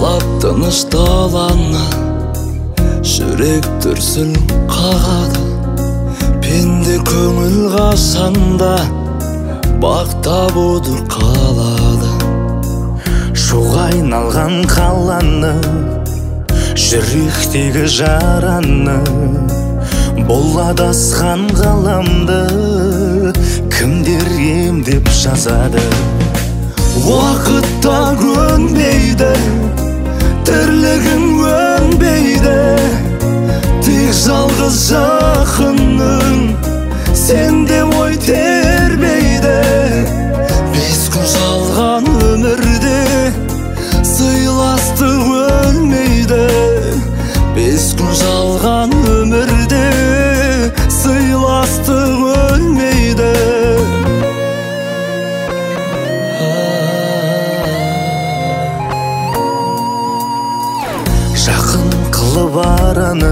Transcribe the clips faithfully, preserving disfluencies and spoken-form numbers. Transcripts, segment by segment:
тыныш даланы жүрек дүрсіл қағады. Пенде көңіл қашанда бақ табуды қалады. Шуға айналған қаланы, жүректегі жараны, болады асқан ғаламды кімдер емдеп жазады. Уақытта көнбейді, тірлігің өнбейді, тек жалғыз жақының сенде ой тербейді. Бес күн жалған өмірде сыйластық өлмейді. Бес күн жалған өмірде сыйластық өлмейді. Жақын қылып араны,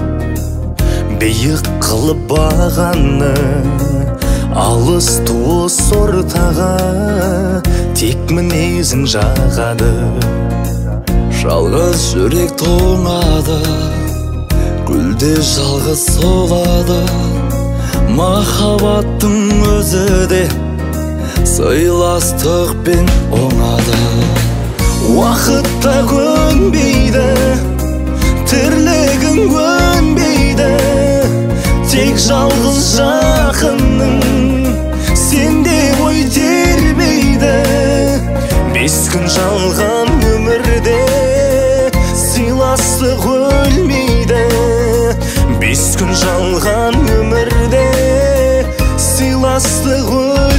биік қылып бағаны, алыс туыс ортаға тек мінезің жағады. Жалғыз жүрек тоңады, гүлде жалғыз солады. Махаббаттың өзі де сыйластықпен оңады. Уақытта көнбейді, тірлігің көнбейді, тек жалғыз жақының сенде ой тербейді. Бес күн жалған өмірде сыйластық өлмейді. Бес күн жалған өмірде сыйластық өлмейді.